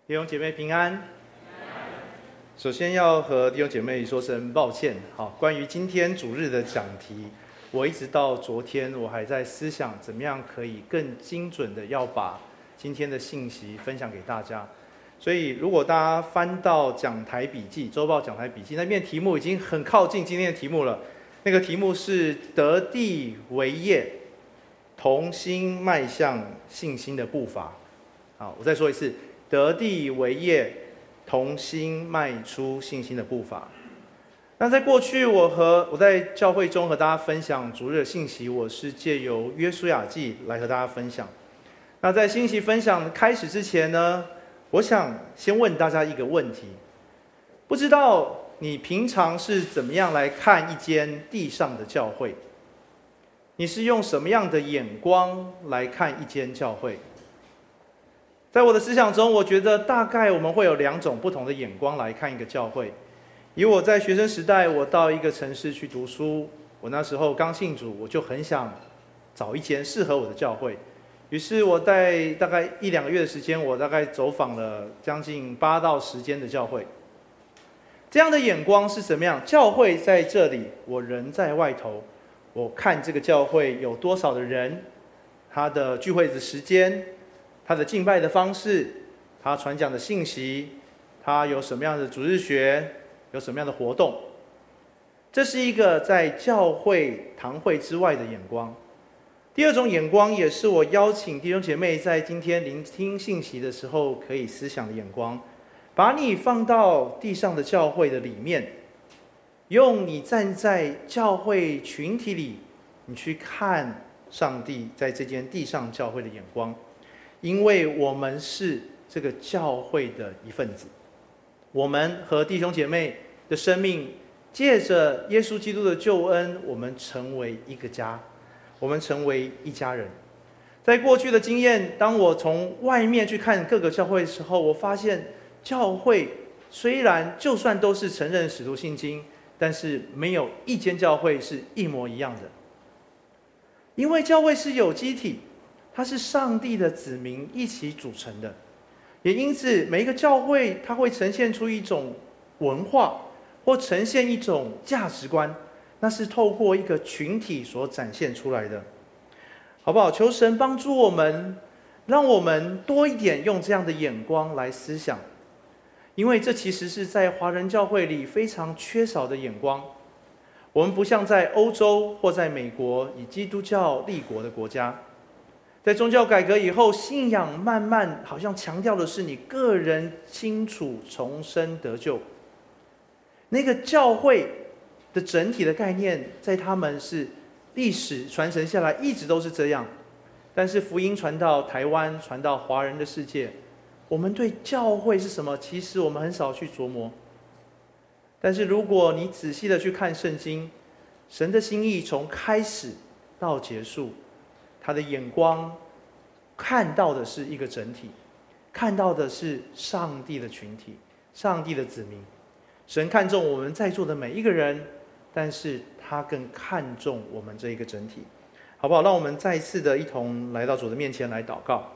弟兄姐妹平安。首先要和弟兄姐妹说声抱歉。关于今天主日的讲题，我一直到昨天我还在思想怎么样可以更精准的要把今天的信息分享给大家。所以如果大家翻到讲台笔记、周报讲台笔记那边题目已经很靠近今天的题目了，那个题目是得地为业，同心迈向信心的步伐。我再说一次，得地为业，同心迈出信心的步伐。那在过去，我在教会中和大家分享主日的信息，我是借由约书亚记来和大家分享。那在信息分享开始之前呢，我想先问大家一个问题：不知道你平常是怎么样来看一间地上的教会？你是用什么样的眼光来看一间教会？在我的思想中，我觉得大概我们会有2种不同的眼光来看一个教会。以我在学生时代，我到一个城市去读书，我那时候刚信主，我就很想找一间适合我的教会。于是我在大概1-2个月的时间，我大概走访了将近8到10间的教会。这样的眼光是怎么样？教会在这里，我人在外头，我看这个教会有多少的人，他的聚会的时间，他的敬拜的方式，他传讲的信息，他有什么样的主日学，有什么样的活动。这是一个在教会堂会之外的眼光。第2种眼光，也是我邀请弟兄姐妹在今天聆听信息的时候可以思想的眼光，把你放到地上的教会的里面，用你站在教会群体里，你去看上帝在这间地上教会的眼光。因为我们是这个教会的一份子，我们和弟兄姐妹的生命借着耶稣基督的救恩，我们成为一个家，我们成为一家人。在过去的经验，当我从外面去看各个教会的时候，我发现教会虽然就算都是承认使徒信经，但是没有一间教会是一模一样的。因为教会是有机体，它是上帝的子民一起组成的，也因此每一个教会它会呈现出一种文化，或呈现一种价值观，那是透过一个群体所展现出来的，好不好？求神帮助我们，让我们多一点用这样的眼光来思想，因为这其实是在华人教会里非常缺少的眼光。我们不像在欧洲或在美国以基督教立国的国家，在宗教改革以后，信仰慢慢好像强调的是你个人清楚重生得救。那个教会的整体的概念，在他们是历史传承下来一直都是这样。但是福音传到台湾，传到华人的世界，我们对教会是什么，其实我们很少去琢磨。但是如果你仔细的去看圣经，神的心意从开始到结束，他的眼光看到的是一个整体，看到的是上帝的群体，上帝的子民。神看重我们在座的每一个人，但是他更看重我们这一个整体，好不好？让我们再一次的一同来到主的面前来祷告。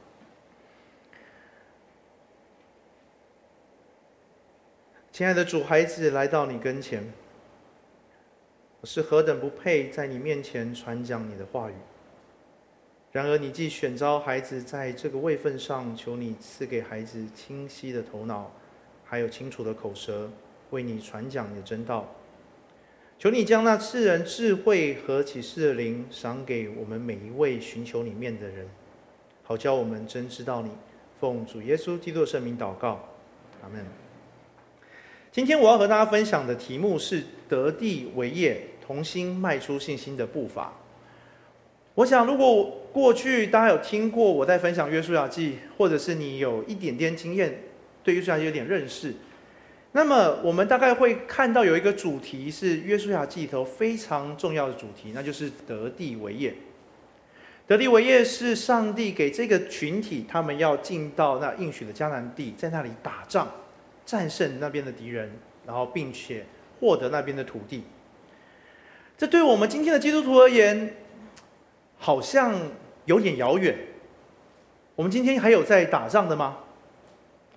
亲爱的主，孩子来到你跟前，我是何等不配在你面前传讲你的话语。然而你既选召孩子在这个位分上，求你赐给孩子清晰的头脑，还有清楚的口舌，为你传讲你的真道。求你将那赐人智慧和启示的灵赏给我们每一位寻求你面的人，好叫我们真知道你。奉主耶稣基督的圣名祷告，阿们。今天我要和大家分享的题目是得地为业，同心迈出信心的步伐。我想如果过去大家有听过我在分享约书亚记，或者是你有一点点经验，对约书亚记有点认识，那么我们大概会看到有一个主题是约书亚记里头非常重要的主题，那就是得地为业。得地为业是上帝给这个群体，他们要进到那应许的迦南地，在那里打仗，战胜那边的敌人，然后并且获得那边的土地。这对我们今天的基督徒而言，好像有点遥远。我们今天还有在打仗的吗？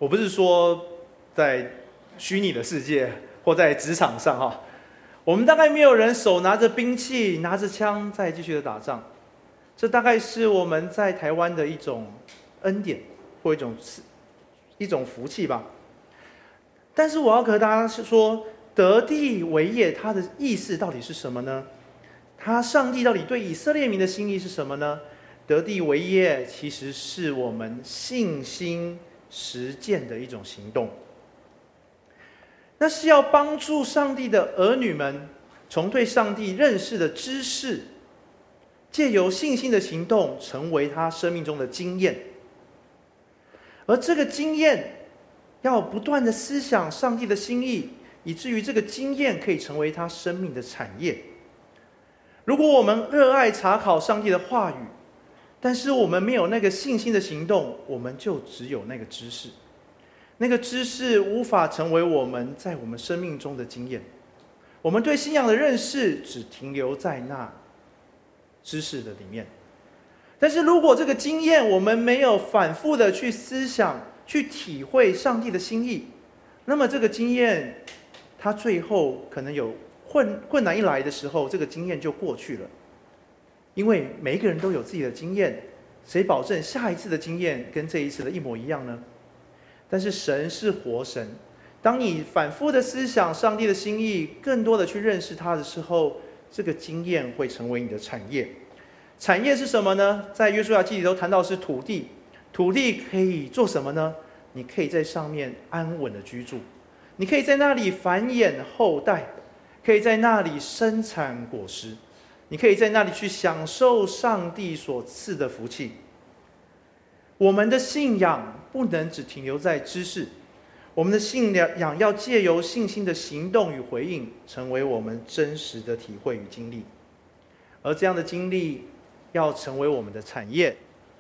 我不是说在虚拟的世界或在职场上哈，我们大概没有人手拿着兵器、拿着枪再继续的打仗，这大概是我们在台湾的一种恩典或一种福气吧。但是我要和大家说，得地为业，它的意思到底是什么呢？上帝到底对以色列民的心意是什么呢？得地为业其实是我们信心实践的一种行动，那是要帮助上帝的儿女们从对上帝认识的知识，借由信心的行动成为他生命中的经验，而这个经验要不断的思想上帝的心意，以至于这个经验可以成为他生命的产业。如果我们热爱查考上帝的话语，但是我们没有那个信心的行动，我们就只有那个知识，那个知识无法成为我们在我们生命中的经验。我们对信仰的认识只停留在那知识的里面，但是如果这个经验我们没有反复的去思想、去体会上帝的心意，那么这个经验它最后可能有困难一来的时候，这个经验就过去了。因为每一个人都有自己的经验，谁保证下一次的经验跟这一次的一模一样呢？但是神是活神，当你反复的思想上帝的心意，更多的去认识他的时候，这个经验会成为你的产业。产业是什么呢？在约书亚记里头谈到是土地，土地可以做什么呢？你可以在上面安稳的居住，你可以在那里繁衍后代，可以在那里生产果实，你可以在那里去享受上帝所赐的福气。我们的信仰不能只停留在知识，我们的信仰要借由信心的行动与回应，成为我们真实的体会与经历。而这样的经历要成为我们的产业，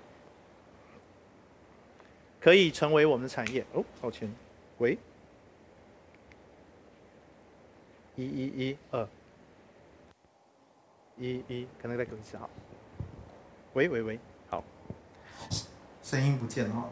可以成为我们的产业。抱歉，喂，112，可能再给我一次好。喂，好，声音不见了哈。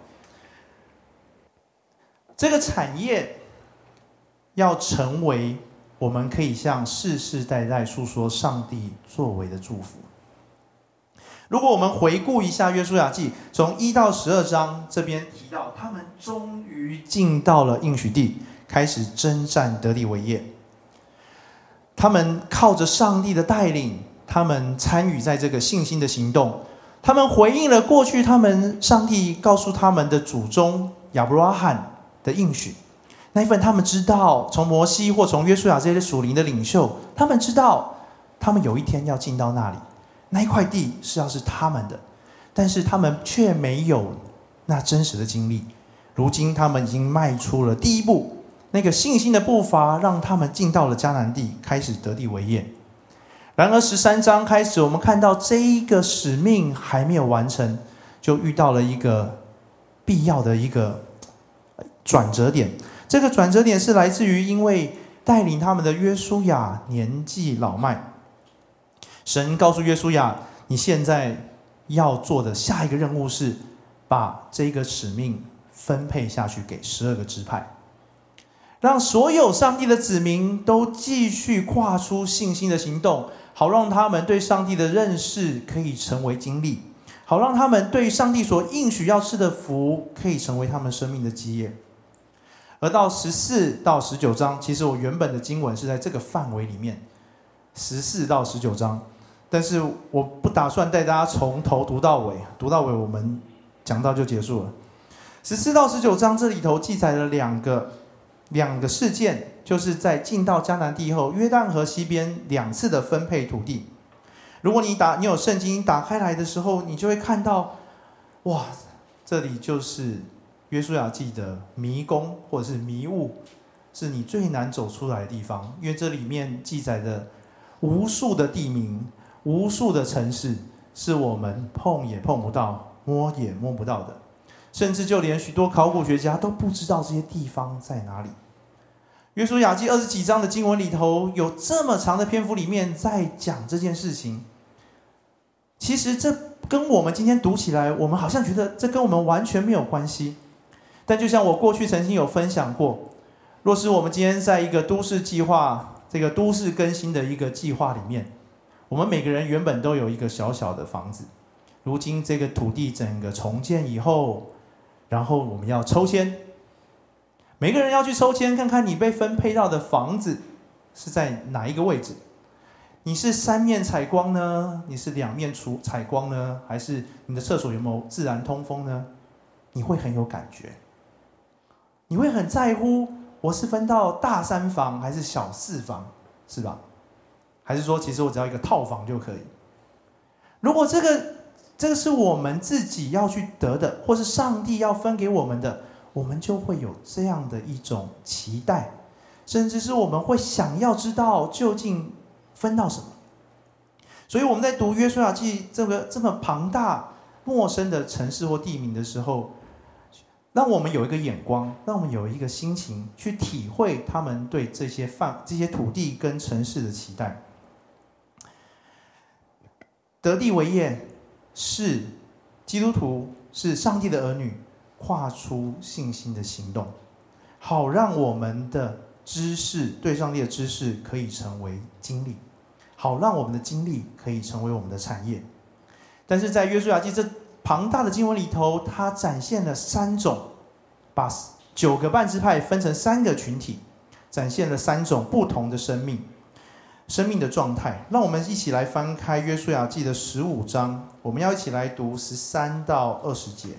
这个产业要成为我们可以向世世代代诉说上帝作为的祝福。如果我们回顾一下约书亚记，从1到12章这边提到，他们终于进到了应许地，开始征战得地为业。他们靠着上帝的带领，他们参与在这个信心的行动，他们回应了过去上帝告诉他们的祖宗亚伯拉罕的应许。那一份他们知道，从摩西或从约书亚这些属灵的领袖，他们知道他们有一天要进到那里，那一块地是他们的，但是他们却没有那真实的经历。如今他们已经迈出了第一步，那个信心的步伐让他们进到了迦南地，开始得地为业。然而13章开始，我们看到这一个使命还没有完成，就遇到了一个必要的一个转折点。这个转折点是来自于因为带领他们的约书亚年纪老迈，神告诉约书亚，你现在要做的下一个任务是把这个使命分配下去给12个支派，让所有上帝的子民都继续跨出信心的行动，好让他们对上帝的认识可以成为经历，好让他们对上帝所应许要赐的福可以成为他们生命的基业。而到14到19章，其实我原本的经文是在这个范围里面，14到19章，但是我不打算带大家从头读到尾，我们讲到就结束了。14到19章这里头记载了两个事件，就是在进到迦南地后，约旦河西边2次的分配土地。如果你有圣经打开来的时候，你就会看到，哇，这里就是约书亚记的迷宫或者是迷雾，是你最难走出来的地方，因为这里面记载的无数的地名，无数的城市，是我们碰也碰不到，摸也摸不到的，甚至就连许多考古学家都不知道这些地方在哪里。约书亚记20几章的经文里头，有这么长的篇幅里面在讲这件事情。其实这跟我们今天读起来，我们好像觉得这跟我们完全没有关系。 但就像我过去曾经有分享过，若是我们今天在一个都市计划，这个都市更新的一个计划里面，我们每个人原本都有一个小小的房子，如今这个土地整个重建以后，然后我们要抽签，每个人要去抽签，看看你被分配到的房子是在哪一个位置。你是3面采光呢？你是2面采光呢？还是你的厕所有没有自然通风呢？你会很有感觉，你会很在乎我是分到大3房还是小4房，是吧？还是说其实我只要一个套房就可以？如果这个是我们自己要去得的，或是上帝要分给我们的，我们就会有这样的一种期待，甚至是我们会想要知道究竟分到什么。所以我们在读约书亚记这么庞大陌生的城市或地名的时候，让我们有一个眼光，让我们有一个心情去体会他们对这些土地跟城市的期待。得地为业是基督徒，是上帝的儿女跨出信心的行动，好让我们的知识，对上帝的知识可以成为经历，好让我们的经历可以成为我们的产业。但是在约书亚记这庞大的经文里头，它展现了3种，把9个半支派分成3个群体，展现了3种不同的生命的状态。让我们一起来翻开约书亚记的15章，我们要一起来读13到20节。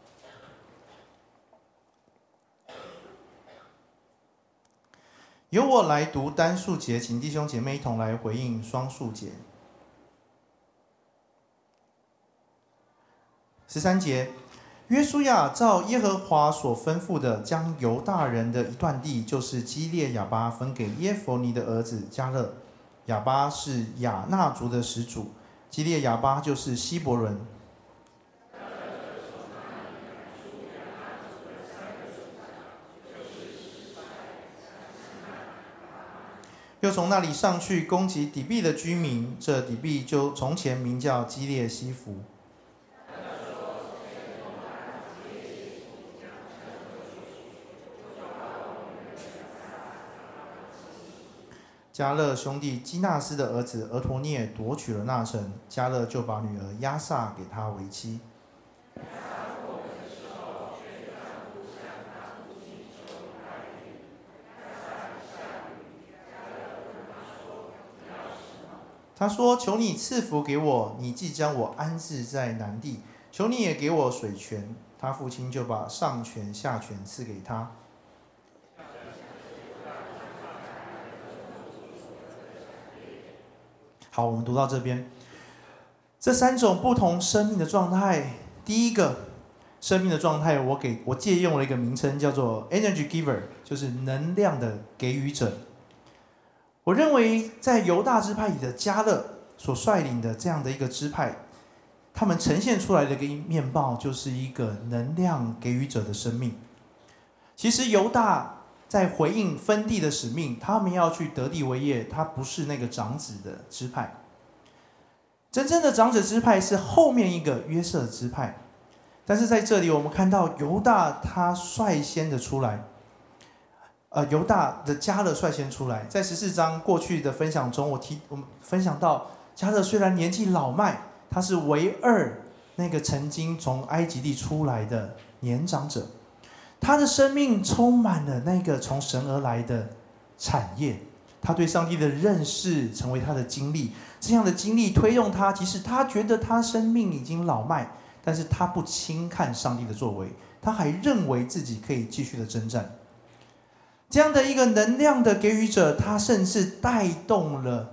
由我来读单数节，请弟兄姐妹一同来回应双数节。13节，约书亚照耶和华所吩咐的，将犹大人的一段地，就是基列亚巴，分给耶弗尼的儿子迦勒。亚巴是亚衲族的始祖，基列亚巴就是希伯伦。又从那里上去攻击底壁的居民，这底壁就从前名叫基列西弗。迦勒兄弟基纳斯的儿子俄陀涅夺取了那城，迦勒就把女儿亚萨给他为妻。他说：“求你赐福给我，你既将我安置在南地，求你也给我水泉。”他父亲就把上泉下泉赐给他。好，我们读到这边，这3种不同生命的状态。第一个生命的状态，我借用了一个名称，叫做 energy giver， 就是能量的给予者。我认为在犹大支派里的迦勒所率领的这样的一个支派，他们呈现出来的一个面貌，就是一个能量给予者的生命。其实犹大在回应分地的使命，他们要去得地为业，他不是那个长子的支派。真正的长子支派是后面一个约瑟支派。但是在这里我们看到犹大他率先的出来，犹大的迦勒率先出来。在14章过去的分享中，我们分享到迦勒虽然年纪老迈，他是唯2那个曾经从埃及地出来的年长者，他的生命充满了那个从神而来的产业，他对上帝的认识成为他的经历，这样的经历推动他，即使他觉得他生命已经老迈，但是他不轻看上帝的作为，他还认为自己可以继续的征战。这样的一个能量的给予者，他甚至带动了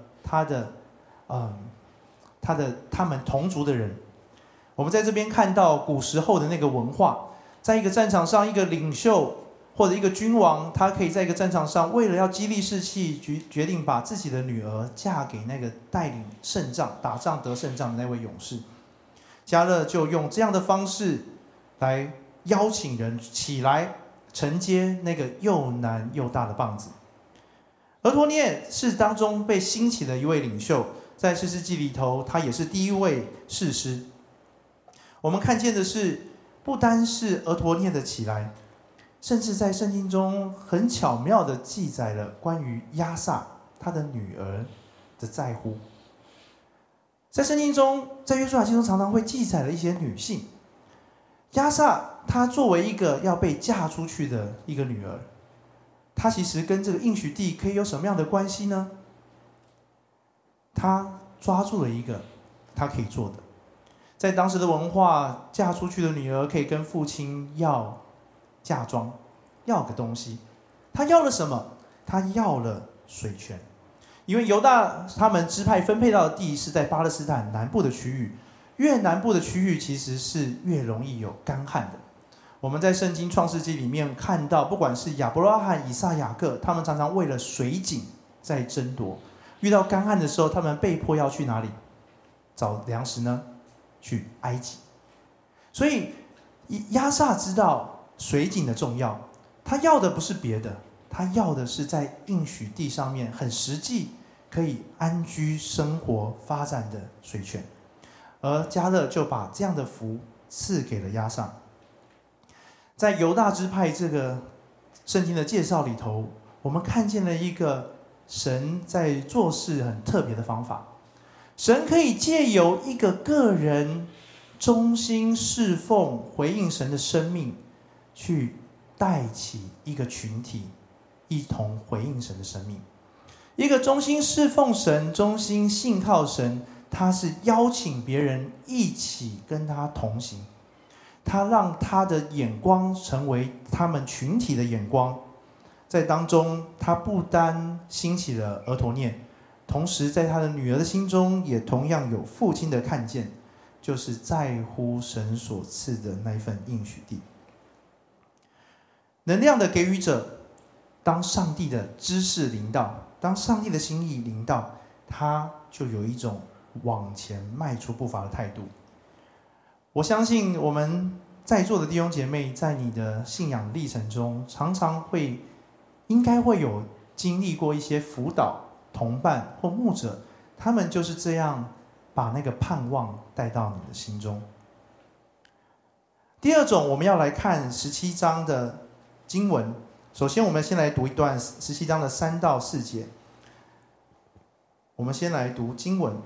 他们同族的人。我们在这边看到古时候的那个文化，在一个战场上，一个领袖或者一个君王，他可以在一个战场上，为了要激励士气，决定把自己的女儿嫁给那个带领胜仗、打仗得胜仗的那位勇士。迦勒就用这样的方式来邀请人起来承接那个又难又大的棒子。俄陀涅是当中被兴起的一位领袖，在士师记里头，他也是第一位士师。我们看见的是，不单是俄陀涅的起来， 甚至在圣经中很巧妙地记载了关于亚萨他的女儿的在乎。在圣经中，在约书亚记中常常会记载了一些女性。亚萨她作为一个要被嫁出去的一个女儿，她其实跟这个应许地可以有什么样的关系呢？她抓住了一个她可以做的。在当时的文化，嫁出去的女儿可以跟父亲要嫁妆，要个东西。她要了什么？她要了水泉。因为犹大他们支派分配到的地是在巴勒斯坦南部的区域，越南部的区域其实是越容易有干旱的。我们在圣经创世纪里面看到，不管是亚伯拉罕、以撒、雅各，他们常常为了水井在争夺。遇到干旱的时候，他们被迫要去哪里找粮食呢？去埃及。所以亚萨知道水井的重要，他要的不是别的，他要的是在应许地上面很实际可以安居生活发展的水泉。而迦勒就把这样的福赐给了亚萨。在犹大支派这个圣经的介绍里头，我们看见了一个神在做事很特别的方法。神可以借由一个个人忠心侍奉回应神的生命，去带起一个群体一同回应神的生命。一个忠心侍奉神、忠心信靠神，他是邀请别人一起跟他同行，他让他的眼光成为他们群体的眼光。在当中，他不单兴起了俄陀念，同时在他的女儿的心中也同样有父亲的看见，就是在乎神所赐的那一份应许地。能量的给予者，当上帝的知识临到，当上帝的心意临到，他就有一种往前迈出步伐的态度。我相信我们在座的弟兄姐妹，在你的信仰历程中，常常应该会有经历过一些辅导同伴或牧者，他们就是这样把那个盼望带到你的心中。第二种，我们要来看17章的经文。首先我们先来读一段17章的3到4节。我们先来读经文，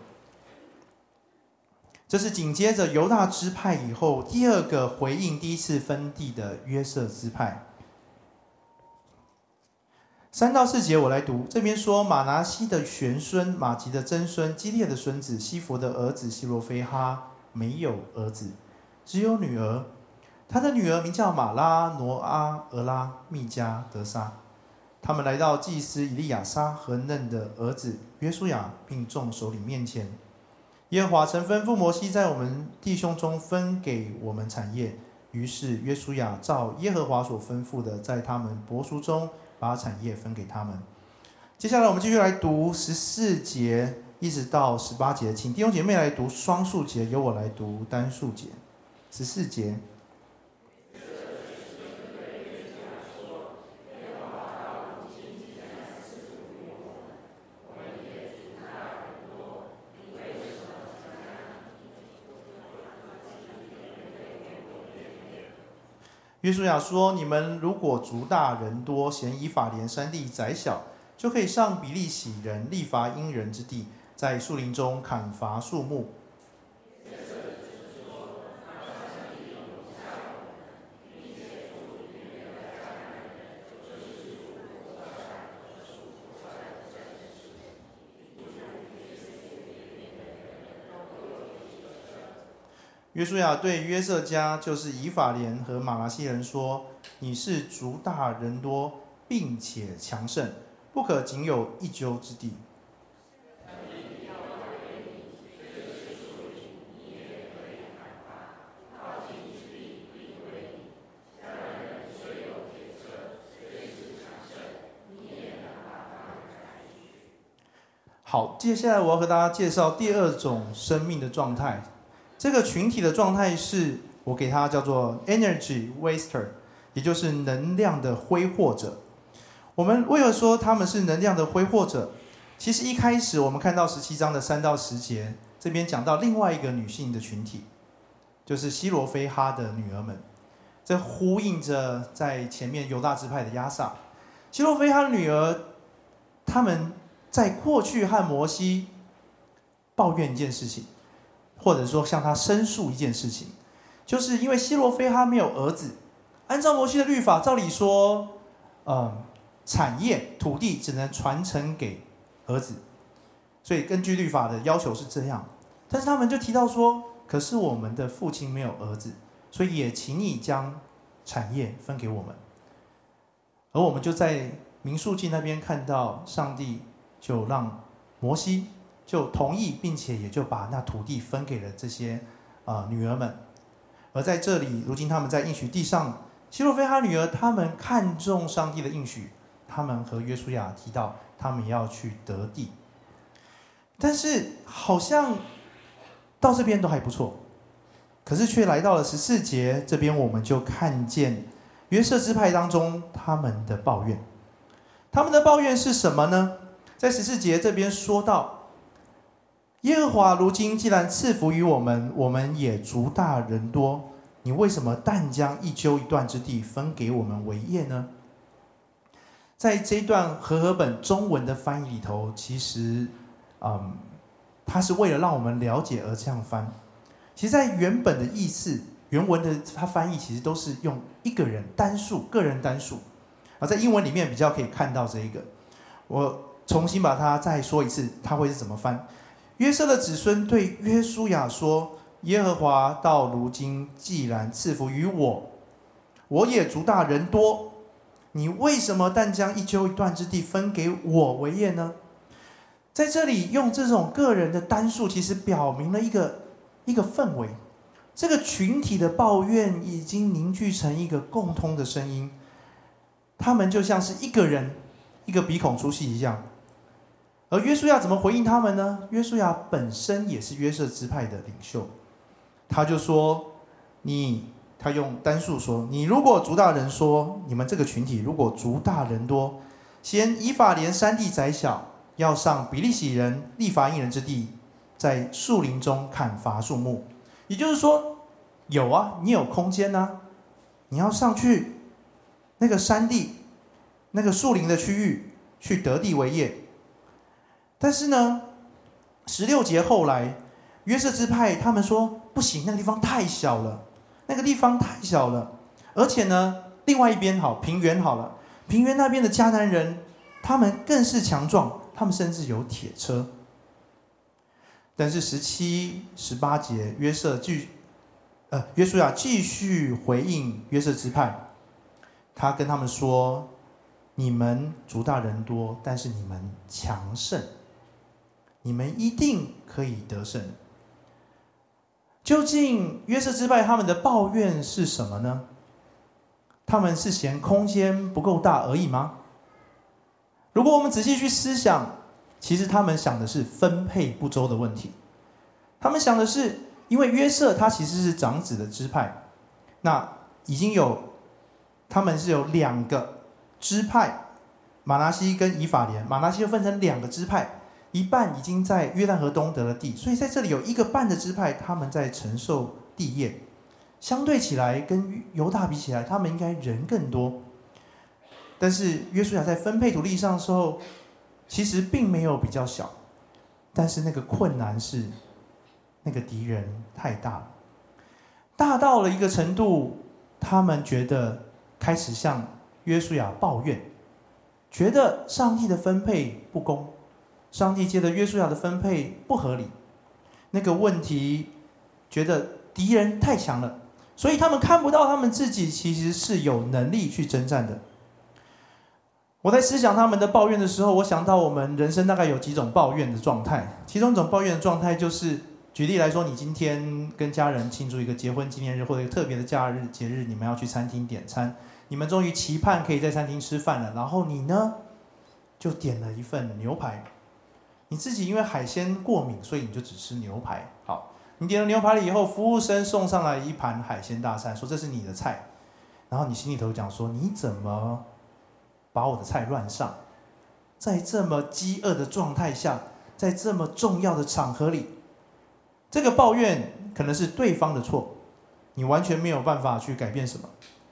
这是紧接着犹大支派以后第二个回应第一次分地的约瑟支派。3到4节我来读，这边说马拿西的玄孙、马吉的曾孙、基列的孙子、西弗的儿子希罗非哈没有儿子，只有女儿。他的女儿名叫马拉、挪阿、俄拉、密加、德沙。他们来到祭司以利亚撒和嫩的儿子约书亚并众首领面前。耶和华曾吩咐摩西在我们弟兄中分给我们产业，于是约书亚照耶和华所吩咐的，在他们伯叔中把产业分给他们。接下来我们继续来读14节一直到18节，请弟兄姐妹来读双数节，由我来读单数节。14节，约书亚说：“你们如果族大人多，嫌以法莲山地窄小，就可以上比利洗人利伐因人之地，在树林中砍伐树木。”约书亚对约瑟家，就是以法莲和马拿西人说：“你是族大人多，并且强盛，不可仅有一丘之地。”好，接下来我要和大家介绍第二种生命的状态。这个群体的状态是我给它叫做 energy waster， 也就是能量的挥霍者。我们为何说他们是能量的挥霍者？其实一开始我们看到17章的3到10节，这边讲到另外一个女性的群体，就是希罗非哈的女儿们。 这呼应着在前面犹大支派的亚萨。希洛非他的女儿，他们在过去和摩西抱怨一件事情，或者说向他申诉一件事情，就是因为希洛非他没有儿子，按照摩西的律法，照理说，产业土地只能传承给儿子，所以根据律法的要求是这样。但是他们就提到说，可是我们的父亲没有儿子，所以也请你将产业分给我们。而我们就在民数记那边看到，上帝就让摩西就同意，并且也就把那土地分给了这些女儿们。而在这里，如今他们在应许地上，希洛非他女儿他们看重上帝的应许，他们和约书亚提到他们要去得地。但是好像到这边都还不错，可是却来到了14节这边，我们就看见约瑟支派当中他们的抱怨。他们的抱怨是什么呢？在14节这边说到，耶和华如今既然赐福于我们，我们也族大人多，你为什么但将一揪一段之地分给我们为业呢？在这一段和合本中文的翻译里头，其实它是为了让我们了解而这样翻。其实在原本的意思，原文的它翻译其实都是用一个人单数，个人单数。在英文里面比较可以看到这一个。我重新把它再说一次，它会是怎么翻？约瑟的子孙对约书亚说：耶和华到如今既然赐福于我，我也族大人多，你为什么但将一揪一段之地分给我为业呢？在这里用这种个人的单数，其实表明了一个氛围。这个群体的抱怨已经凝聚成一个共通的声音，他们就像是一个人，一个鼻孔出气一样。而约书亚怎么回应他们呢？约书亚本身也是约瑟支派的领袖，他就说：他用单数说，你如果族大人说，你们这个群体如果族大人多，嫌以法莲山地窄小，要上比利洗人利乏因人之地，在树林中砍伐树木。也就是说，有啊，你有空间啊，你要上去那个山地、那个树林的区域去得地为业。但是呢，16节后来，约瑟支派他们说不行，那个地方太小了，而且呢，另外一边平原好了，平原那边的迦南人，他们更是强壮，他们甚至有铁车。但是17、18节，约书亚继续回应约瑟支派，他跟他们说：你们族大人多，但是你们强盛，你们一定可以得胜。究竟约瑟支派他们的抱怨是什么呢？他们是嫌空间不够大而已吗？如果我们仔细去思想，其实他们想的是分配不周的问题。他们想的是，因为约瑟他其实是长子的支派，那他们是有2个支派，马拿西跟以法莲，马拿西又分成2个支派，一半已经在约旦河东得了地，所以在这里有1个半的支派，他们在承受地业。相对起来，跟犹大比起来，他们应该人更多。但是约书亚在分配土地上的时候，其实并没有比较小，但是那个困难是，那个敌人太大了，大到了一个程度，他们觉得开始向约书亚抱怨，觉得上帝的分配不公，上帝借着约书亚的分配不合理。那个问题，觉得敌人太强了，所以他们看不到他们自己其实是有能力去征战的。我在思想他们的抱怨的时候，我想到我们人生大概有几种抱怨的状态。其中一种抱怨的状态就是，举例来说，你今天跟家人庆祝一个结婚纪念日或者一个特别的假日节日，你们要去餐厅点餐，你们终于期盼可以在餐厅吃饭了，然后你呢就点了一份牛排。你自己因为海鲜过敏，所以你就只吃牛排。好，你点了牛排了以后，服务生送上来一盘海鲜大餐，说这是你的菜，然后你心里头讲说，你怎么把我的菜乱上？在这么饥饿的状态下，在这么重要的场合里，这个抱怨可能是对方的错，你完全没有办法去改变什么。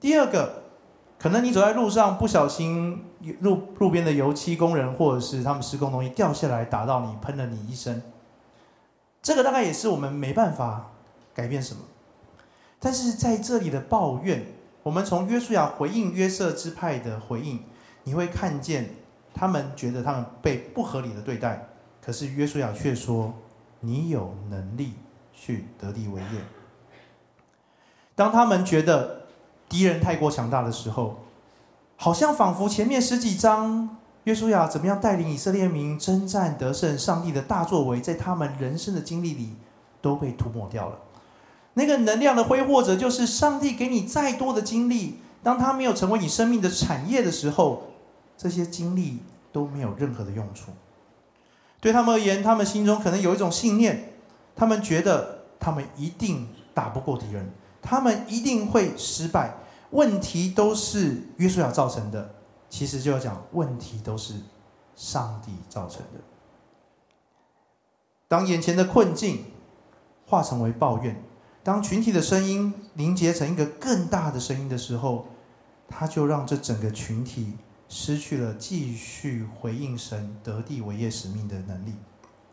第二个，可能你走在路上不小心路边的油漆工人或者是他们施工东西掉下来打到你，喷了你一身，这个大概也是我们没办法改变什么。但是在这里的抱怨，我们从约书亚回应约瑟支派的回应，你会看见他们觉得他们被不合理的对待，可是约书亚却说你有能力去得地为业。当他们觉得敌人太过强大的时候，好像仿佛前面10几章约书亚怎么样带领以色列民征战得胜，上帝的大作为在他们人生的经历里都被涂抹掉了。那个能量的挥霍者，就是上帝给你再多的经历，当他没有成为你生命的产业的时候，这些经历都没有任何的用处。对他们而言，他们心中可能有一种信念，他们觉得他们一定打不过敌人，他们一定会失败，问题都是约书亚造成的。其实就要讲，问题都是上帝造成的。当眼前的困境化成为抱怨，当群体的声音凝结成一个更大的声音的时候，他就让这整个群体失去了继续回应神得地为业使命的能力。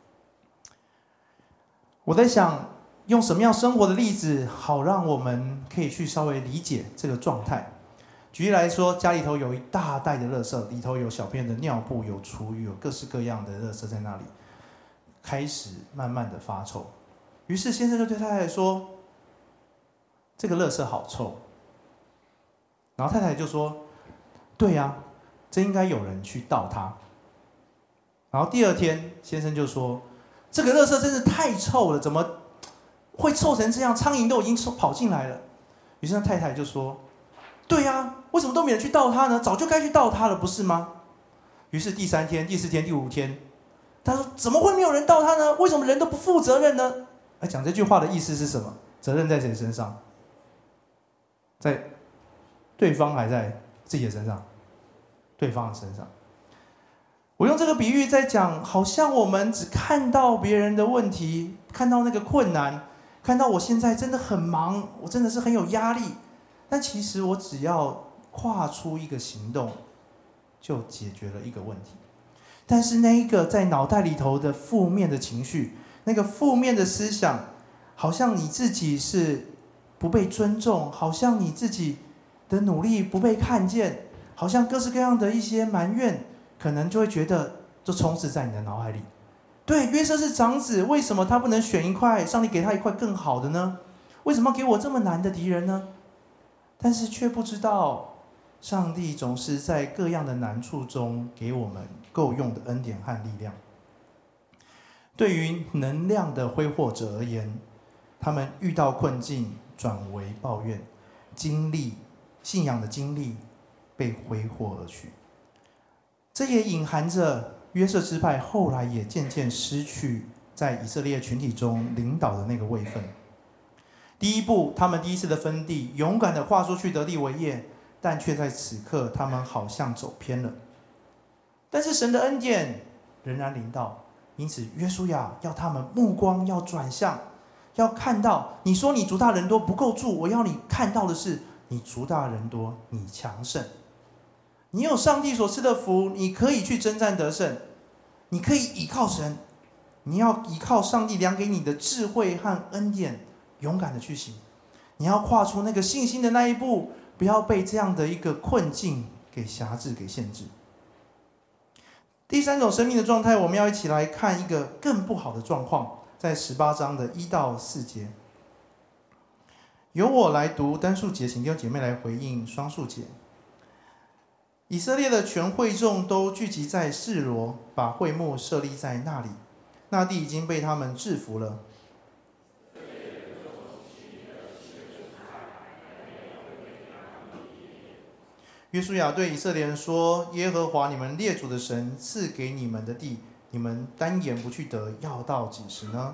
我在想，用什么样生活的例子，好让我们可以去稍微理解这个状态。举例来说，家里头有一大袋的垃圾，里头有小便的尿布，有厨余，有各式各样的垃圾在那里，开始慢慢的发臭。于是先生就对太太说，这个垃圾好臭。然后太太就说，对啊，这应该有人去倒它。然后第二天先生就说，这个垃圾真是太臭了，怎么会臭成这样，苍蝇都已经跑进来了。于是太太就说，对啊，为什么都没人去倒它呢？早就该去倒它了，不是吗？于是第3天、第4天、第5天，他说怎么会没有人倒它呢？为什么人都不负责任呢？讲这句话的意思是什么？责任在谁身上？在对方还在自己的身上？对方的身上。我用这个比喻在讲，好像我们只看到别人的问题，看到那个困难，看到我现在真的很忙，我真的是很有压力，但其实我只要跨出一个行动，就解决了一个问题。但是那一个在脑袋里头的负面的情绪，那个负面的思想，好像你自己是不被尊重，好像你自己的努力不被看见，好像各式各样的一些埋怨，可能就会觉得就充斥在你的脑海里。对，约瑟是长子，为什么他不能选一块，上帝给他一块更好的呢？为什么要给我这么难的敌人呢？但是却不知道，上帝总是在各样的难处中给我们够用的恩典和力量。对于能量的挥霍者而言，他们遇到困境转为抱怨，信仰的经历被挥霍而去。这也隐含着约瑟支派后来也渐渐失去在以色列群体中领导的那个位分。第一步，他们第一次的分地，勇敢地跨出去得地为业，但却在此刻他们好像走偏了。但是神的恩典仍然临到，因此约书亚要他们目光要转向，要看到，你说你族大人多不够住，我要你看到的是你族大人多，你强盛，你有上帝所赐的福，你可以去征战得胜，你可以依靠神，你要依靠上帝量给你的智慧和恩典，勇敢的去行。你要跨出那个信心的那一步，不要被这样的一个困境给辖制、给限制。第3种生命的状态，我们要一起来看一个更不好的状况，在18章的1到4节。由我来读单数节，请弟兄姐妹来回应双数节。以色列的全会众都聚集在示罗，把会幕设立在那里，那地已经被他们制服了。约书亚对以色列人说，耶和华你们列祖的神赐给你们的地，你们单言不去得，要到几时呢？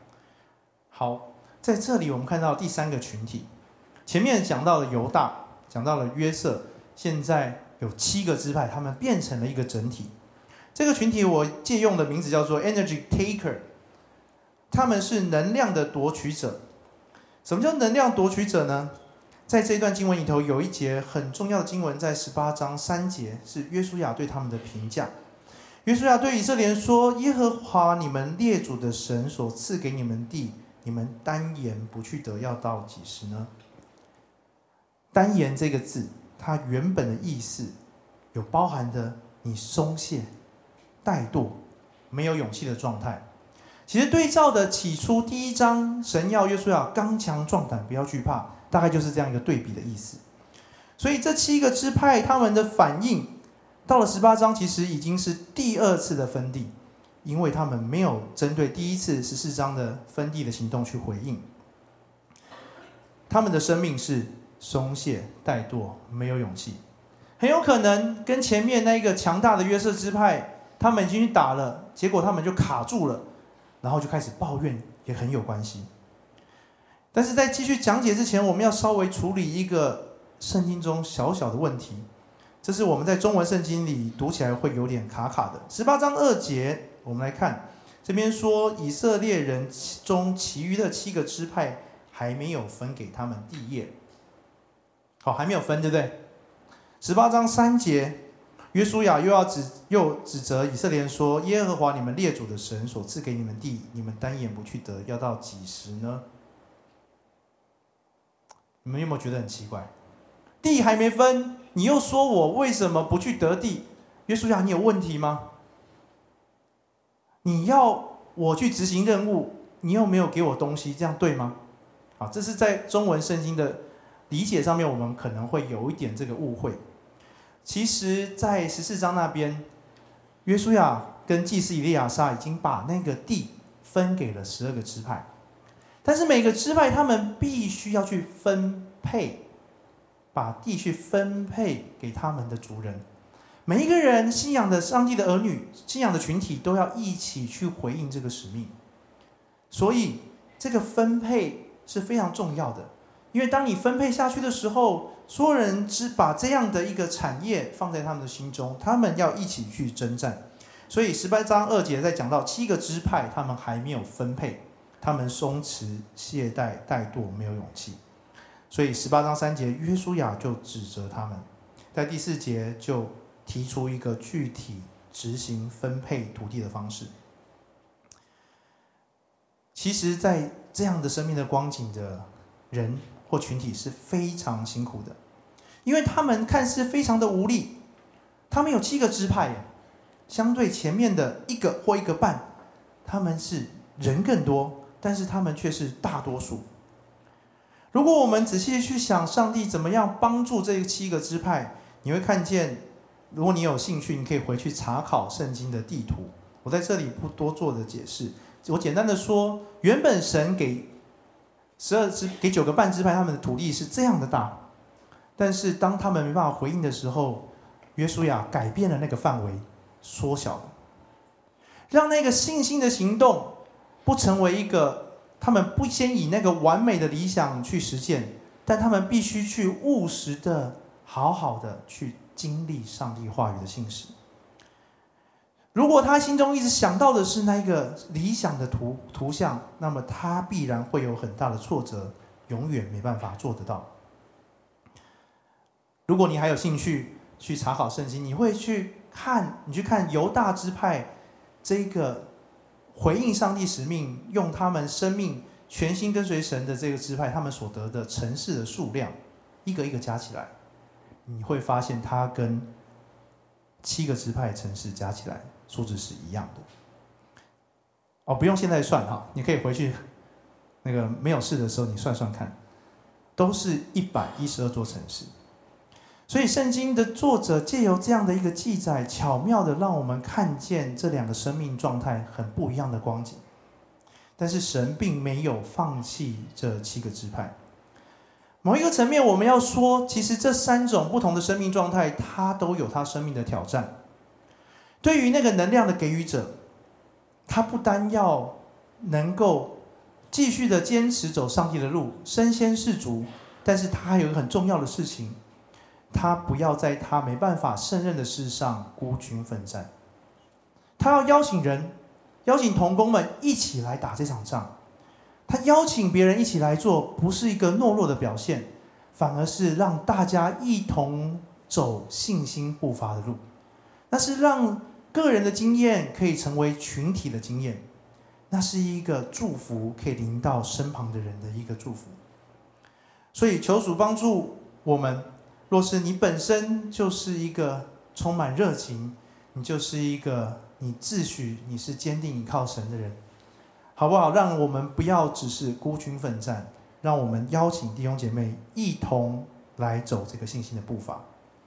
好，在这里我们看到第3个群体。前面讲到了犹大， 讲到了约瑟，现在有7个支派，他们变成了一个整体。这个群体我借用的名字叫做 Energy Taker， 他们是能量的夺取者。什么叫能量夺取者呢？在这一段经文里头，有一节很重要的经文，在18章3节，是约书亚对他们的评价。约书亚对以色列人说：耶和华你们列祖的神所赐给你们地，你们单言不去得，要到几时呢？单言这个字，它原本的意思有包含的你松懈、怠惰、没有勇气的状态。其实对照的起初第1章，神要约书亚刚强壮胆，不要惧怕，大概就是这样一个对比的意思。所以这7个支派他们的反应，到了18章其实已经是第2次的分地，因为他们没有针对第1次14章的分地的行动去回应。他们的生命是松懈、怠惰、没有勇气，很有可能跟前面那个强大的约瑟支派，他们已经去打了，结果他们就卡住了，然后就开始抱怨，也很有关系。但是在继续讲解之前，我们要稍微处理一个圣经中小小的问题，这是我们在中文圣经里读起来会有点卡卡的。18章2节，我们来看，这边说以色列人中其余的7个支派还没有分给他们地业。好，还没有分，对不对？18章3节，约书亚又指责以色列人说：耶和华你们列祖的神所赐给你们地，你们单言不去得，要到几时呢？你们有没有觉得很奇怪？地还没分，你又说我为什么不去得地？约书亚，你有问题吗？你要我去执行任务，你又没有给我东西，这样对吗？好，这是在中文圣经的理解上面，我们可能会有一点这个误会。其实在14章那边，约书亚跟祭司以利亚撒已经把那个地分给了12个支派，但是每个支派他们必须要去分配，把地去分配给他们的族人。每一个人信仰的上帝的儿女，信仰的群体都要一起去回应这个使命。所以这个分配是非常重要的，因为当你分配下去的时候，所有人只把这样的一个产业放在他们的心中，他们要一起去征战。所以18章2节在讲到7个支派，他们还没有分配，他们松弛、懈怠、怠惰，没有勇气。所以18章3节，约书亚就指责他们，在第4节就提出一个具体执行分配土地的方式。其实在这样的生命的光景的人或群体是非常辛苦的，因为他们看似非常的无力。他们有7个支派，相对前面的1个或1个半，他们是人更多，但是他们却是大多数。如果我们仔细去想上帝怎么样帮助这7个支派，你会看见，如果你有兴趣，你可以回去查考圣经的地图，我在这里不多做的解释。我简单的说，原本神给9个半支派他们的土地是这样的大，但是当他们没办法回应的时候，约书亚改变了那个范围，缩小了，让那个信心的行动不成为一个，他们不先以那个完美的理想去实践，但他们必须去务实的好好的去经历上帝话语的信实。如果他心中一直想到的是那个理想的图像，那么他必然会有很大的挫折，永远没办法做得到。如果你还有兴趣去查考圣经，你去看犹大支派这个回应上帝使命，用他们生命全心跟随神的这个支派，他们所得的城市的数量，一个一个加起来，你会发现它跟7个支派城市加起来数字是一样的。不用现在算哈，你可以回去那个没有事的时候你算算看，都是112座城市。所以圣经的作者借由这样的一个记载，巧妙的让我们看见这2个生命状态很不一样的光景。但是神并没有放弃这7个支派。某一个层面，我们要说，其实这3种不同的生命状态，它都有它生命的挑战。对于那个能量的给予者，他不单要能够继续的坚持走上帝的路，身先士卒，但是他还有一个很重要的事情， 他不要在他没办法胜任的事上孤军奋战，他要邀请人，邀请同工们一起来打这场仗。他邀请别人一起来做，不是一个懦弱的表现，反而是让大家一同走信心步伐的路。那是让个人的经验可以成为群体的经验，那是一个祝福，可以临到身旁的人的一个祝福。所以求主帮助我们，若是你本身就是一个充满热情，你就是一个你自诩你是坚定依靠神的人，好不好？让我们不要只是孤军奋战，让我们邀请弟兄姐妹一同来走这个信心的步伐。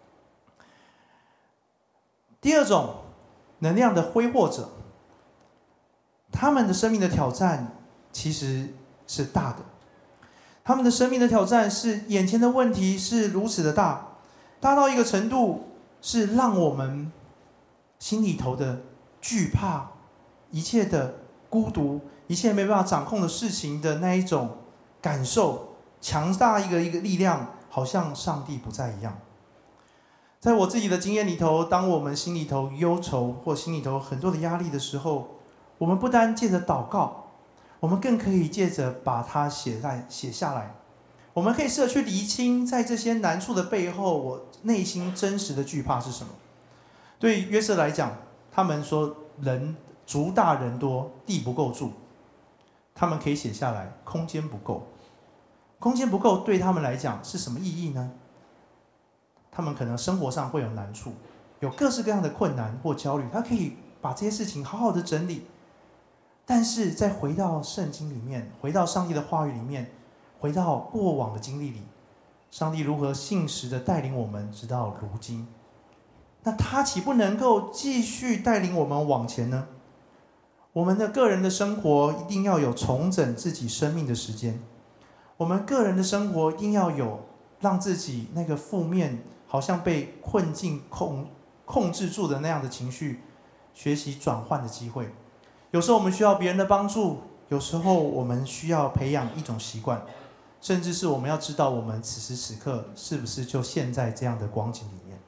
第二种能量的挥霍者，他们的生命的挑战其实是大的，他们的生命的挑战是眼前的问题是如此的大，大到一个程度是让我们心里头的惧怕，一切的孤独，一切没办法掌控的事情的那一种感受，强大一个力量，好像上帝不在一样。在我自己的经验里头，当我们心里头忧愁或心里头很多的压力的时候，我们不单借着祷告，我们更可以借着把它写下来。我们可以试着去厘清，在这些难处的背后，我内心真实的惧怕是什么。对约瑟来讲，他们说人族大人多，地不够住，他们可以写下来，空间不够。空间不够对他们来讲是什么意义呢？他们可能生活上会有难处，有各式各样的困难或焦虑，他可以把这些事情好好的整理。但是再回到圣经里面，回到上帝的话语里面，回到过往的经历里，上帝如何信实的带领我们直到如今，那他岂不能够继续带领我们往前呢？我们的个人的生活一定要有重整自己生命的时间，我们个人的生活一定要有让自己那个负面好像被困境控制住的那样的情绪，学习转换的机会。有时候我们需要别人的帮助，有时候我们需要培养一种习惯，甚至是我们要知道我们此时此刻是不是就陷在这样的光景里面。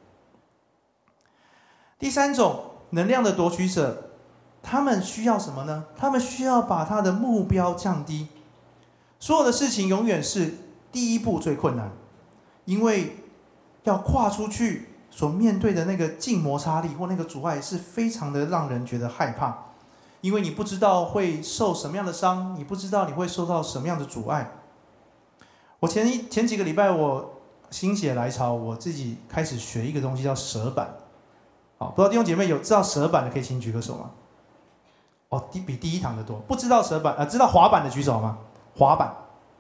第三种能量的夺取者，他们需要什么呢？他们需要把他的目标降低。所有的事情永远是第一步最困难，因为要跨出去所面对的那个静摩擦力或那个阻碍是非常的让人觉得害怕，因为你不知道会受什么样的伤，你不知道你会受到什么样的阻碍。我前几个礼拜我心血来潮，我自己开始学一个东西叫舌板。好，不知道弟兄姐妹有知道舌板的可以请举个手吗？哦，比第一堂的多。不知道舌板知道滑板的举手吗？滑板，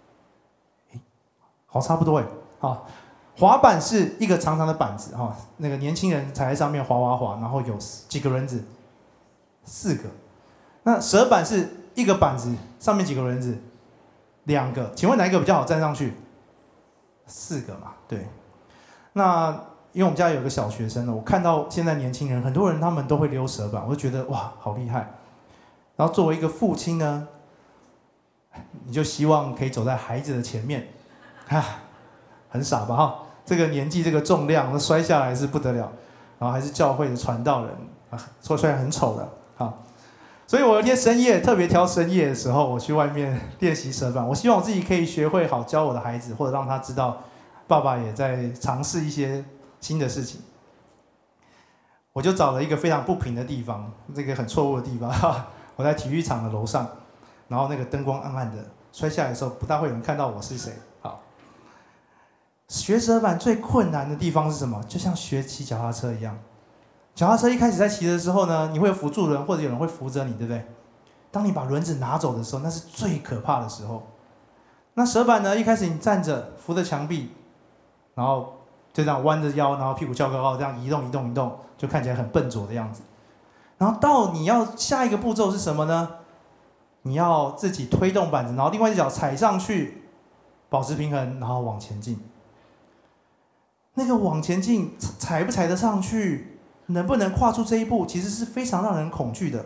好，差不多哎。好，滑板是一个长长的板子哈，那个年轻人踩在上面滑，然后有几个轮子？4个。那舌板是一个板子，上面几个轮子？2个。请问哪一个比较好站上去？4个嘛，对。那因为我们家有个小学生呢，我看到现在年轻人很多人他们都会溜舌板，我就觉得哇，好厉害。然后作为一个父亲呢，你就希望可以走在孩子的前面，很傻吧哈？这个年纪这个重量，摔下来是不得了。然后还是教会的传道人虽然很丑的啊。所以我有一天深夜特别挑深夜的时候，我去外面练习舌板。我希望我自己可以学会好教我的孩子，或者让他知道爸爸也在尝试一些新的事情。我就找了一个非常不平的地方，这个很错误的地方。我在体育场的楼上，然后那个灯光暗暗的，摔下来的时候不大会有人看到我是谁。好，学舌板最困难的地方是什么？就像学骑脚踏车一样。脚踏车一开始在骑的时候呢，你会有辅助轮，或者有人会扶着你，对不对？当你把轮子拿走的时候，那是最可怕的时候。那舌板呢？一开始你站着扶着墙壁，然后就这样弯着腰，然后屁股翘高高，这样移动，就看起来很笨拙的样子。然后到你要下一个步骤是什么呢？你要自己推动板子，然后另外一只脚踩上去，保持平衡，然后往前进。那个往前进踩不踩得上去，能不能跨出这一步，其实是非常让人恐惧的。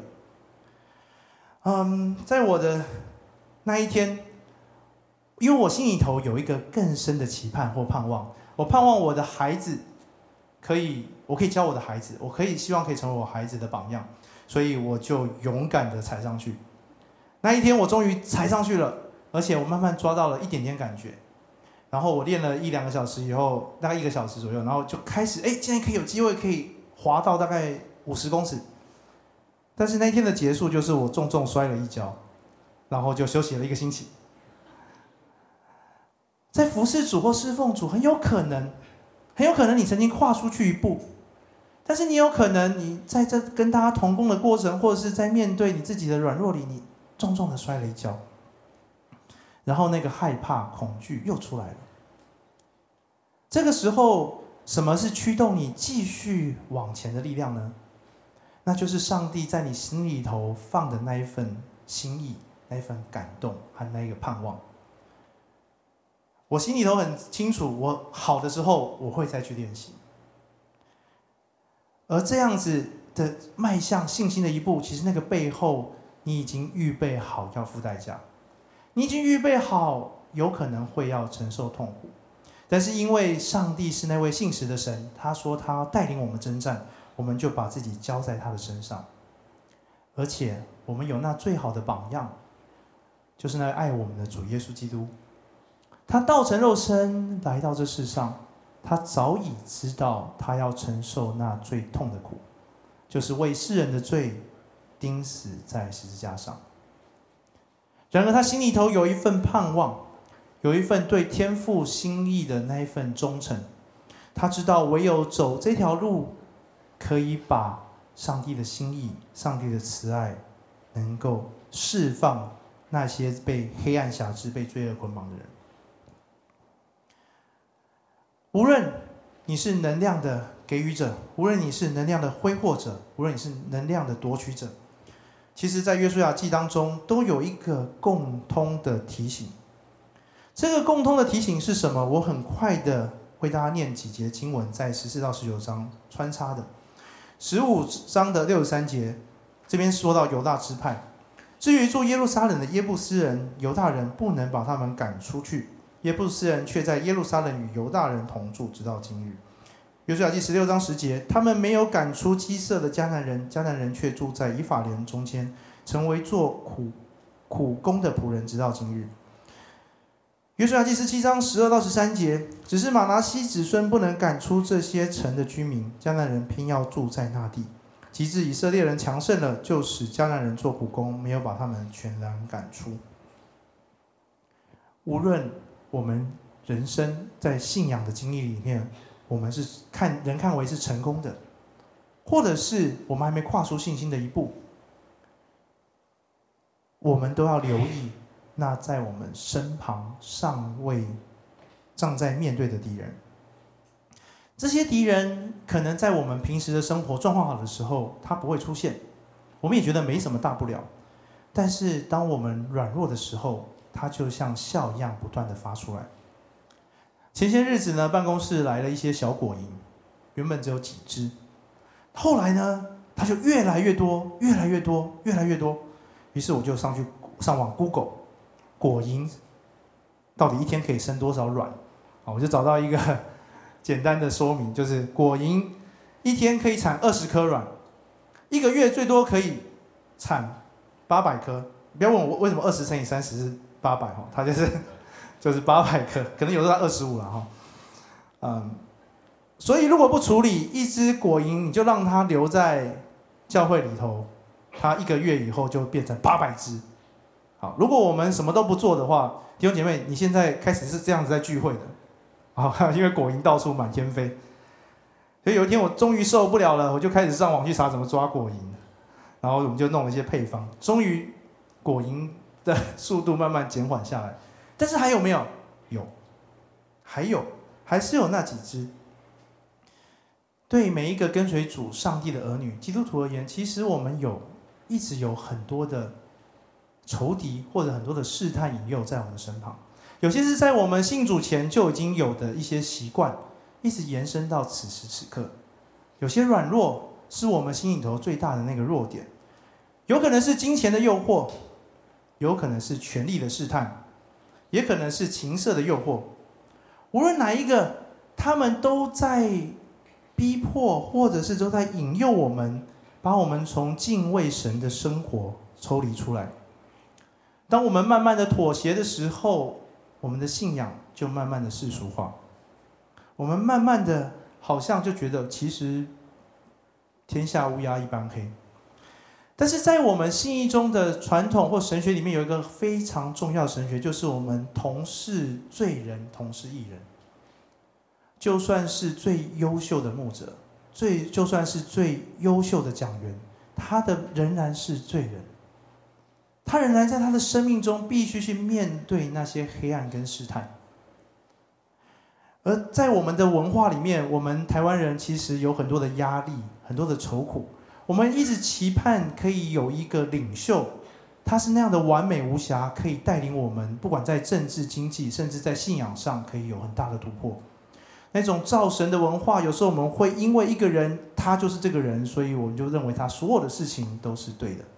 在我的那一天，因为我心里头有一个更深的期盼或盼望， 我盼望我的孩子我可以教我的孩子，希望可以成为我孩子的榜样，所以我就勇敢的踩上去。那一天我终于踩上去了，而且我慢慢抓到了一点点感觉。然后我练了1-2个小时以后，大概1个小时左右，然后就开始，现在可以有机会可以滑到大概50公尺。但是那一天的结束就是我重重摔了一跤，然后就休息了1个星期。在服侍主或侍奉主，很有可能你曾经跨出去一步，但是你有可能你在这跟大家同工的过程，或者是在面对你自己的软弱里，你重重的摔了一跤，然后那个害怕、恐惧又出来了。这个时候，什么是驱动你继续往前的力量呢？那就是上帝在你心里头放的那一份心意、那一份感动和那一个盼望。我心里头很清楚，我好的时候我会再去练习。而这样子的迈向信心的一步，其实那个背后，你已经预备好要付代价，你已经预备好有可能会要承受痛苦。但是因为上帝是那位信实的神，他说他要带领我们征战，我们就把自己交在他的身上。而且我们有那最好的榜样，就是那爱我们的主耶稣基督。他道成肉身来到这世上，他早已知道他要承受那最痛的苦，就是为世人的罪钉死在十字架上。然而他心里头有一份盼望，有一份对天父心意的那一份忠诚。他知道唯有走这条路，可以把上帝的心意、上帝的慈爱能够释放那些被黑暗辖制、被罪恶捆绑的人。无论你是能量的给予者，无论你是能量的挥霍者，无论你是能量的夺取者，其实在约书亚记当中都有一个共通的提醒。这个共通的提醒是什么？我很快的为大家念几节经文，在14到19章穿插的。15章的63节，这边说到犹大支派，至于住耶路撒冷的耶布斯人，犹大人不能把他们赶出去，耶布斯人却在耶路撒冷与犹大人同住，直到今日。约书亚记16章10节，他们没有赶出基色的迦南人，迦南人却住在以法莲中间，成为做苦工的仆人，直到今日。约书亚记17章12到13节，只是马拿西子孙不能赶出这些城的居民，迦南人偏要住在那地。及至以色列人强盛了，就使迦南人做苦工，没有把他们全然赶出。无论我们人生在信仰的经历里面，我们是看为是成功的，或者是我们还没跨出信心的一步，我们都要留意那在我们身旁尚未正在面对的敌人。这些敌人可能在我们平时的生活状况好的时候，他不会出现，我们也觉得没什么大不了。但是当我们软弱的时候，他就像笑一样不断的发出来。前些日子呢，办公室来了一些小果蝇，原本只有几只，后来呢，它就越来越多，越来越多，越来越多。于是我就上网 Google 果蝇到底一天可以生多少卵，我就找到一个简单的说明，就是果蝇一天可以产20颗卵，1个月最多可以产800颗。不要问我为什么20乘以30是800，它就是800颗，可能有时候它25了哈。所以如果不处理一只果蝇，你就让它留在教会里头，它1个月以后就变成800只。好，如果我们什么都不做的话，弟兄姐妹，你现在开始是这样子在聚会的。因为果蝇到处满天飞，所以有一天我终于受不了了，我就开始上网去查怎么抓果蝇，然后我们就弄了一些配方，终于果蝇的速度慢慢减缓下来。但是还有没有？有，还是有那几只。对每一个跟随主上帝的儿女基督徒而言，其实我们一直有很多的仇敌或者很多的试探引诱在我们的身旁。有些是在我们信主前就已经有的一些习惯，一直延伸到此时此刻。有些软弱是我们心里头最大的那个弱点，有可能是金钱的诱惑，有可能是权力的试探，也可能是情色的诱惑。无论哪一个， 他们都在逼迫，或者是都在引诱我们，把我们从敬畏神的生活抽离出来。当我们慢慢的妥协的时候，我们的信仰就慢慢的世俗化，我们慢慢的好像就觉得其实天下乌鸦一般黑。但是在我们信义中的传统或神学里面，有一个非常重要的神学，就是我们同是罪人，同是义人。就算是最优秀的牧者，就算是最优秀的讲员，他仍然是罪人，他仍然在他的生命中必须去面对那些黑暗跟试探。而在我们的文化里面，我们台湾人其实有很多的压力，很多的愁苦。我们一直期盼可以有一个领袖，他是那样的完美无瑕，可以带领我们，不管在政治、经济，甚至在信仰上，可以有很大的突破。那种造神的文化，有时候我们会因为一个人，他就是这个人，所以我们就认为他所有的事情都是对的。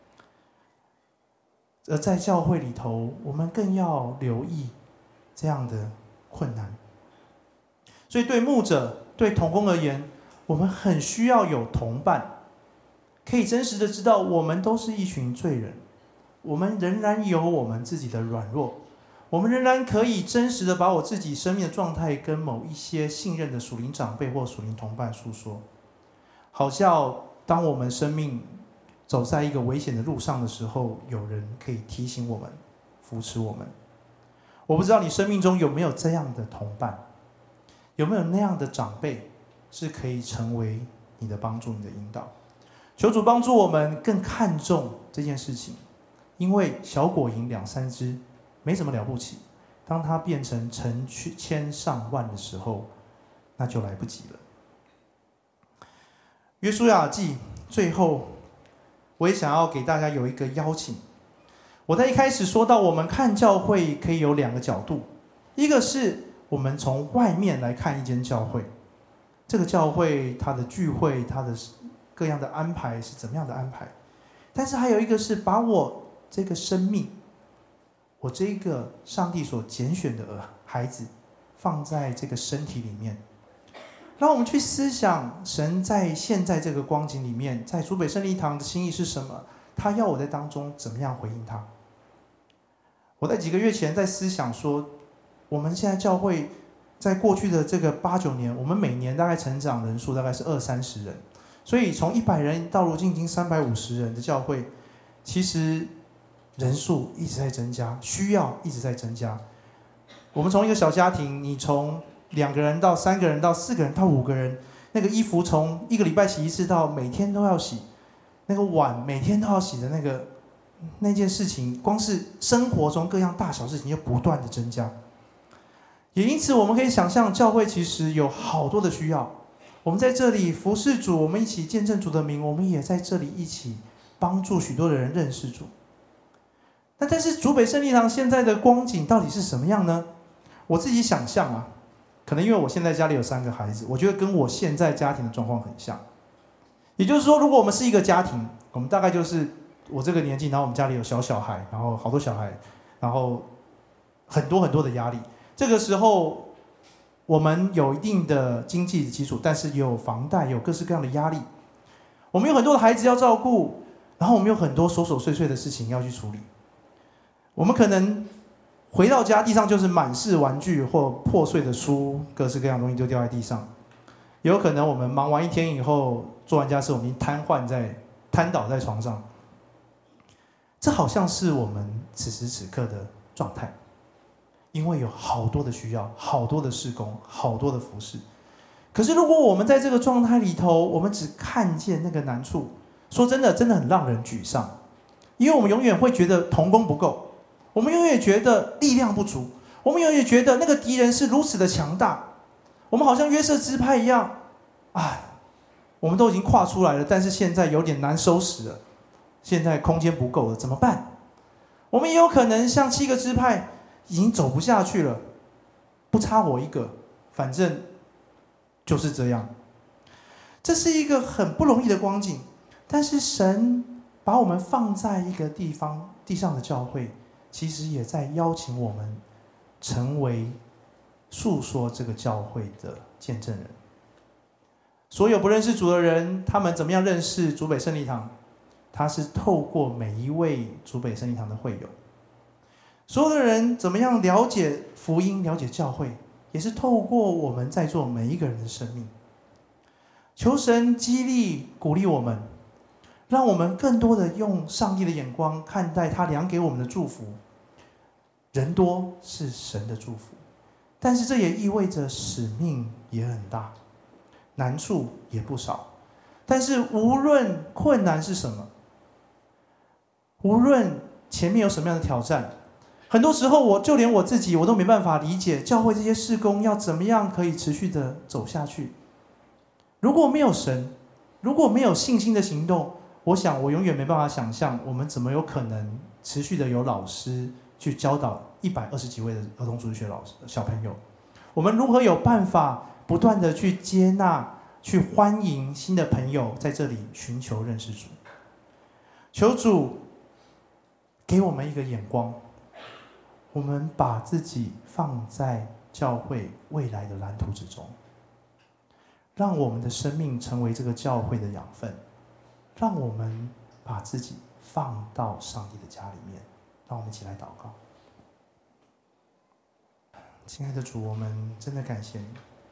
而在教会里头，我们更要留意这样的困难。所以对牧者、对同工而言，我们很需要有同伴，可以真实的知道我们都是一群罪人，我们仍然有我们自己的软弱，我们仍然可以真实的把我自己生命的状态跟某一些信任的属灵长辈或属灵同伴诉说，好像当我们生命走在一个危险的路上的时候，有人可以提醒我们，扶持我们。我不知道你生命中有没有这样的同伴，有没有那样的长辈是可以成为你的帮助、你的引导。求主帮助我们更看重这件事情，因为小果蝇2-3只没什么了不起，当它变成成千上万的时候，那就来不及了。约书亚记最后，我也想要给大家有一个邀请。我在一开始说到，我们看教会可以有2个角度，一个是我们从外面来看一间教会，这个教会它的聚会，它的各样的安排是怎么样的安排，但是还有一个是把我这个生命，我这个上帝所拣选的孩子放在这个身体里面，让我们去思想神在现在这个光景里面，在竹北圣灵堂的心意是什么，他要我在当中怎么样回应他。我在几个月前在思想说，我们现在教会在过去的这个8-9年，我们每年大概成长人数大概是20-30人，所以从100人到如今已经350人的教会，其实人数一直在增加，需要一直在增加。我们从一个小家庭，你从2个人到3个人到4个人到5个人，那个衣服从1个礼拜洗1次到每天都要洗，那个碗每天都要洗的那件事情，光是生活中各样大小事情就不断的增加。也因此我们可以想象，教会其实有好多的需要，我们在这里服侍主，我们一起见证主的名，我们也在这里一起帮助许多的人认识主。但是竹北圣灵堂现在的光景到底是什么样呢？我自己想象啊，可能因为我现在家里有3个孩子，我觉得跟我现在家庭的状况很像。也就是说，如果我们是一个家庭，我们大概就是我这个年纪，然后我们家里有小孩，然后好多小孩，然后很多很多的压力。这个时候我们有一定的经济基础，但是也有房贷，有各式各样的压力。我们有很多的孩子要照顾，然后我们有很多琐琐碎碎的事情要去处理。我们可能回到家，地上就是满是玩具或破碎的书，各式各样的东西就掉在地上。也有可能我们忙完一天以后，做完家事，我们瘫倒在床上。这好像是我们此时此刻的状态，因为有好多的需要，好多的事工，好多的服事。可是如果我们在这个状态里头，我们只看见那个难处，说真的，真的很让人沮丧。因为我们永远会觉得同工不够，我们永远觉得力量不足，我们永远觉得那个敌人是如此的强大，我们好像约瑟支派一样，我们都已经跨出来了，但是现在有点难收拾了，现在空间不够了，怎么办？我们也有可能像7个支派已经走不下去了，不差我一个，反正就是这样。这是一个很不容易的光景，但是神把我们放在一个地上的教会，其实也在邀请我们成为诉说这个教会的见证人。所有不认识主的人，他们怎么样认识竹北圣礼堂？他是透过每一位竹北圣礼堂的会友。所有的人怎么样了解福音、了解教会，也是透过我们在座每一个人的生命。求神激励、鼓励我们，让我们更多的用上帝的眼光看待他量给我们的祝福。人多是神的祝福，但是这也意味着使命也很大，难处也不少。但是无论困难是什么，无论前面有什么样的挑战，很多时候就连我自己我都没办法理解教会这些事工要怎么样可以持续的走下去。如果没有神，如果没有信心的行动，我想我永远没办法想象我们怎么有可能持续的有老师去教导120几位的儿童主日学小朋友。我们如何有办法不断的去接纳、去欢迎新的朋友在这里寻求认识主？求主给我们一个眼光，我们把自己放在教会未来的蓝图之中，让我们的生命成为这个教会的养分，让我们把自己放到上帝的家里面。让我们一起来祷告。亲爱的主，我们真的感谢你。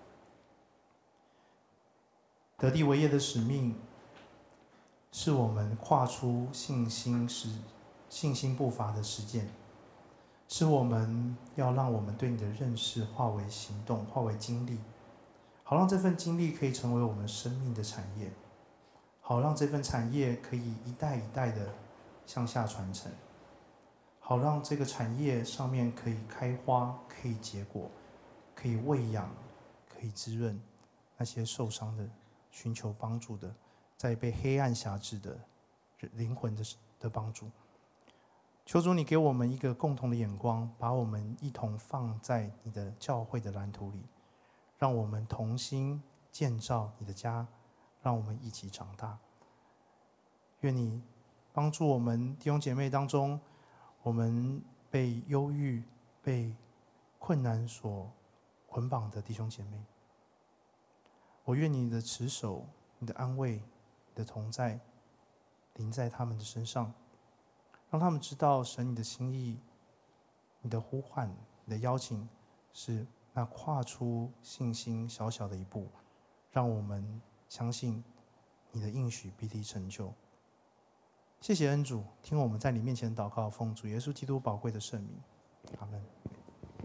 得地为业的使命，是我们跨出信心步伐的实践，是我们要让我们对你的认识化为行动，化为经历，好让这份经历可以成为我们生命的产业，好让这份产业可以一代一代的向下传承，好让这个产业上面可以开花，可以结果，可以喂养，可以滋润那些受伤的、寻求帮助的、在被黑暗辖制的灵魂的帮助。求主你给我们一个共同的眼光，把我们一同放在你的教会的蓝图里，让我们同心建造你的家，让我们一起长大。愿你帮助我们弟兄姐妹当中，我们被忧郁、被困难所捆绑的弟兄姐妹，我愿你的持守、你的安慰、你的同在临在他们的身上，让他们知道神你的心意、你的呼唤、你的邀请，是那跨出信心小小的一步，让我们相信你的应许必定成就。谢谢恩主，听我们在你面前祷告，奉主耶稣基督宝贵的圣名，阿们。